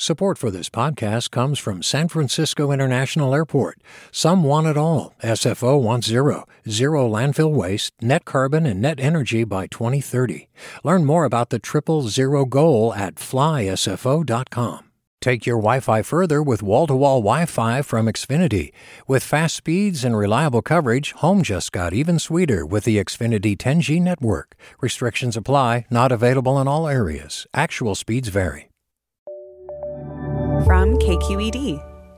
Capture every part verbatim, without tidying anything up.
Support for this podcast comes from San Francisco International Airport. Some want it all. S F O wants zero. Zero landfill waste, net carbon, and net energy by twenty thirty. Learn more about the triple zero goal at fly S F O dot com. Take your Wi-Fi further with wall-to-wall Wi-Fi from Xfinity. With fast speeds and reliable coverage, home just got even sweeter with the Xfinity ten G network. Restrictions apply, not available in all areas. Actual speeds vary. From K Q E D.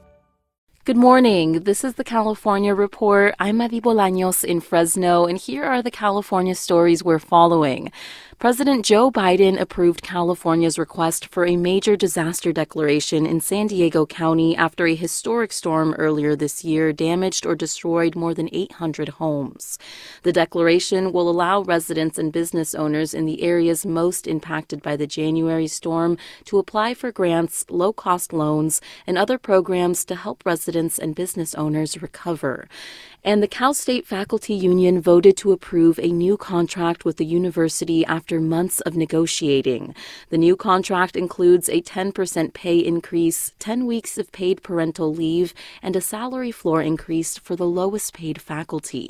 Good morning. This is the California Report. I'm Adi Bolaños in Fresno, and here are the California stories we're following. President Joe Biden approved California's request for a major disaster declaration in San Diego County after a historic storm earlier this year damaged or destroyed more than eight hundred homes. The declaration will allow residents and business owners in the areas most impacted by the January storm to apply for grants, low-cost loans, and other programs to help residents and business owners recover. And the Cal State Faculty Union voted to approve a new contract with the university after months of negotiating. The new contract includes a ten percent pay increase, ten weeks of paid parental leave, and a salary floor increase for the lowest paid faculty.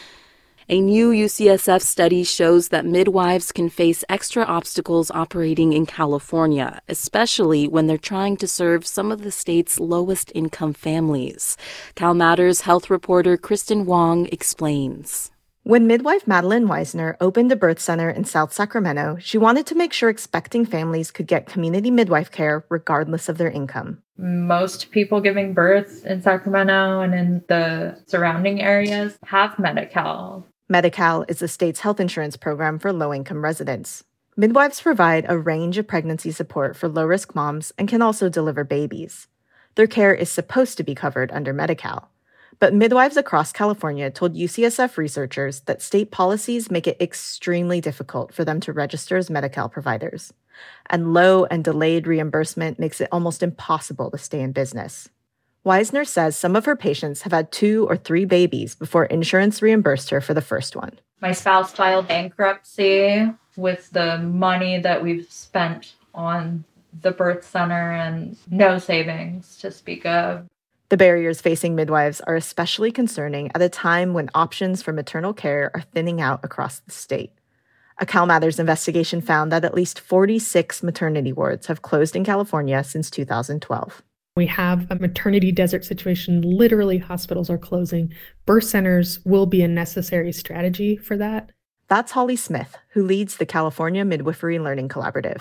A new U C S F study shows that midwives can face extra obstacles operating in California, especially when they're trying to serve some of the state's lowest income families. CalMatters health reporter Kristen Wong explains. When midwife Madeline Weisner opened a birth center in South Sacramento, she wanted to make sure expecting families could get community midwife care regardless of their income. Most people giving birth in Sacramento and in the surrounding areas have Medi-Cal. Medi-Cal is the state's health insurance program for low-income residents. Midwives provide a range of pregnancy support for low-risk moms and can also deliver babies. Their care is supposed to be covered under Medi-Cal. But midwives across California told U C S F researchers that state policies make it extremely difficult for them to register as Medi-Cal providers. And low and delayed reimbursement makes it almost impossible to stay in business. Weisner says some of her patients have had two or three babies before insurance reimbursed her for the first one. My spouse filed bankruptcy with the money that we've spent on the birth center and no savings to speak of. The barriers facing midwives are especially concerning at a time when options for maternal care are thinning out across the state. A CalMatters investigation found that at least forty-six maternity wards have closed in California since two thousand twelve. We have a maternity desert situation. Literally, hospitals are closing. Birth centers will be a necessary strategy for that. That's Holly Smith, who leads the California Midwifery Learning Collaborative.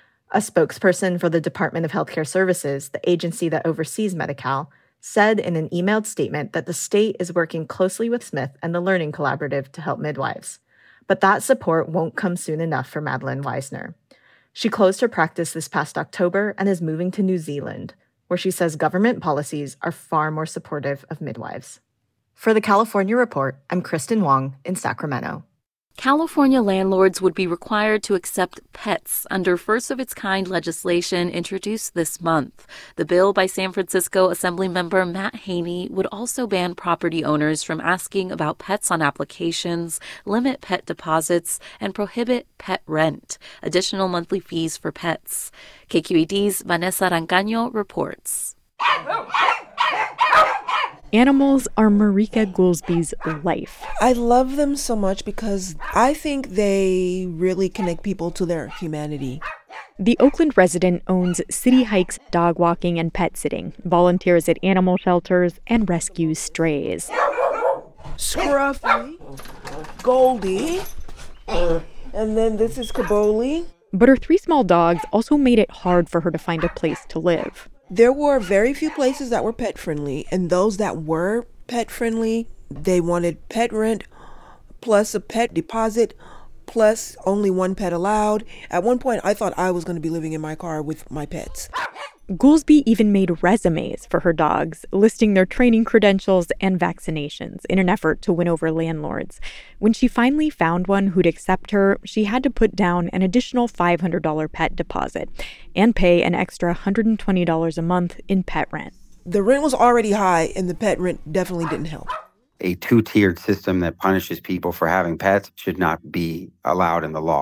A spokesperson for the Department of Healthcare Services, the agency that oversees Medi-Cal, said in an emailed statement that the state is working closely with Smith and the Learning Collaborative to help midwives. But that support won't come soon enough for Madeline Weisner. She closed her practice this past October and is moving to New Zealand, where she says government policies are far more supportive of midwives. For the California Report, I'm Kristen Wong in Sacramento. California landlords would be required to accept pets under first-of-its-kind legislation introduced this month. The bill by San Francisco Assemblymember Matt Haney would also ban property owners from asking about pets on applications, limit pet deposits, and prohibit pet rent, additional monthly fees for pets. K Q E D's Vanessa Rancaño reports. Animals are Marika Goolsby's life. I love them so much because I think they really connect people to their humanity. The Oakland resident owns City Hikes Dog Walking and Pet Sitting, volunteers at animal shelters, and rescues strays. Scruffy, Goldie, and then this is Kaboli. But her three small dogs also made it hard for her to find a place to live. There were very few places that were pet-friendly, and those that were pet-friendly, they wanted pet rent plus a pet deposit plus only one pet allowed. At one point, I thought I was going to be living in my car with my pets. Goolsby even made resumes for her dogs, listing their training credentials and vaccinations in an effort to win over landlords. When she finally found one who'd accept her, she had to put down an additional five hundred dollars pet deposit and pay an extra one hundred twenty dollars a month in pet rent. The rent was already high, and the pet rent definitely didn't help. A two-tiered system that punishes people for having pets should not be allowed in the law.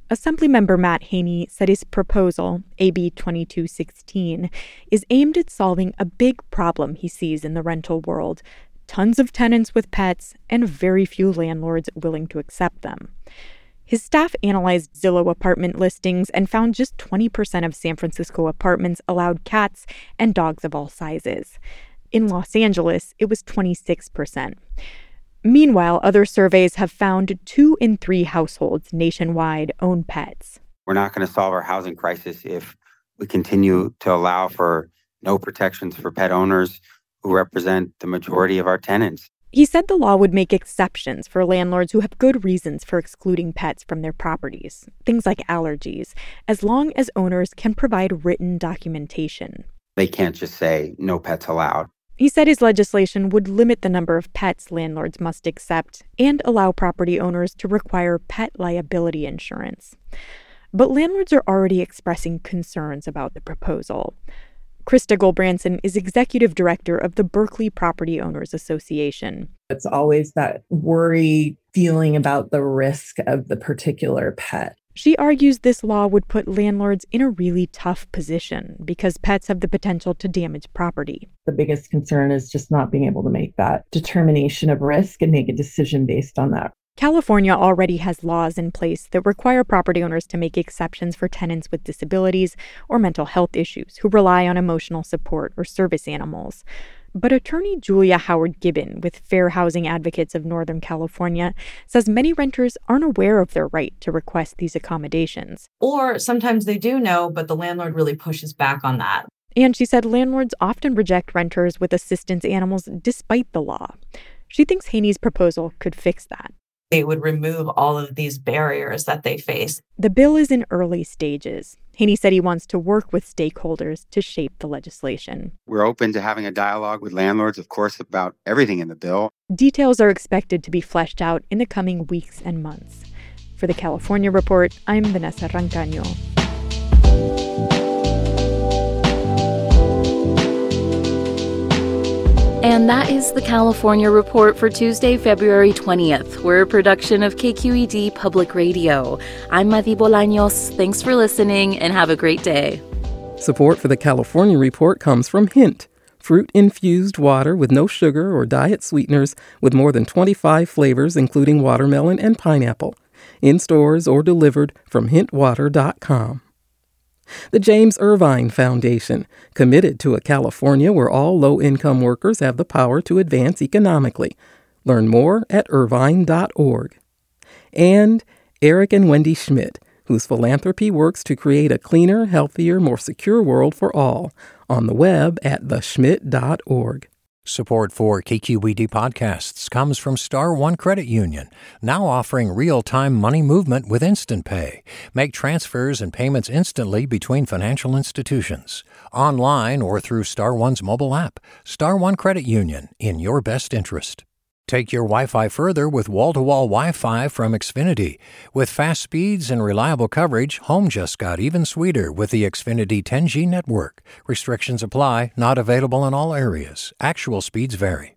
Assemblymember Matt Haney said his proposal, A B twenty-two sixteen, is aimed at solving a big problem he sees in the rental world: tons of tenants with pets and very few landlords willing to accept them. His staff analyzed Zillow apartment listings and found just twenty percent of San Francisco apartments allowed cats and dogs of all sizes. In Los Angeles, it was twenty-six percent. Meanwhile, other surveys have found two in three households nationwide own pets. We're not going to solve our housing crisis if we continue to allow for no protections for pet owners who represent the majority of our tenants. He said the law would make exceptions for landlords who have good reasons for excluding pets from their properties, things like allergies, as long as owners can provide written documentation. They can't just say no pets allowed. He said his legislation would limit the number of pets landlords must accept and allow property owners to require pet liability insurance. But landlords are already expressing concerns about the proposal. Krista Goldbranson is executive director of the Berkeley Property Owners Association. It's always that worry feeling about the risk of the particular pet. She argues this law would put landlords in a really tough position because pets have the potential to damage property. The biggest concern is just not being able to make that determination of risk and make a decision based on that. California already has laws in place that require property owners to make exceptions for tenants with disabilities or mental health issues who rely on emotional support or service animals. But attorney Julia Howard Gibbon with Fair Housing Advocates of Northern California says many renters aren't aware of their right to request these accommodations. Or sometimes they do know, but the landlord really pushes back on that. And she said landlords often reject renters with assistance animals despite the law. She thinks Haney's proposal could fix that. They would remove all of these barriers that they face. The bill is in early stages. Haney said he wants to work with stakeholders to shape the legislation. We're open to having a dialogue with landlords, of course, about everything in the bill. Details are expected to be fleshed out in the coming weeks and months. For the California Report, I'm Vanessa Rancaño. And that is the California Report for Tuesday, February twentieth. We're a production of K Q E D Public Radio. I'm Madi Bolaños. Thanks for listening and have a great day. Support for the California Report comes from Hint, fruit-infused water with no sugar or diet sweeteners with more than twenty-five flavors, including watermelon and pineapple. In stores or delivered from hint water dot com. The James Irvine Foundation, committed to a California where all low-income workers have the power to advance economically. Learn more at irvine dot org. And Eric and Wendy Schmidt, whose philanthropy works to create a cleaner, healthier, more secure world for all, on the web at the schmidt dot org. Support for K Q E D podcasts comes from Star One Credit Union, now offering real-time money movement with Instant Pay. Make transfers and payments instantly between financial institutions, online or through Star One's mobile app. Star One Credit Union, in your best interest. Take your Wi-Fi further with wall-to-wall Wi-Fi from Xfinity. With fast speeds and reliable coverage, home just got even sweeter with the Xfinity ten G network. Restrictions apply, not available in all areas. Actual speeds vary.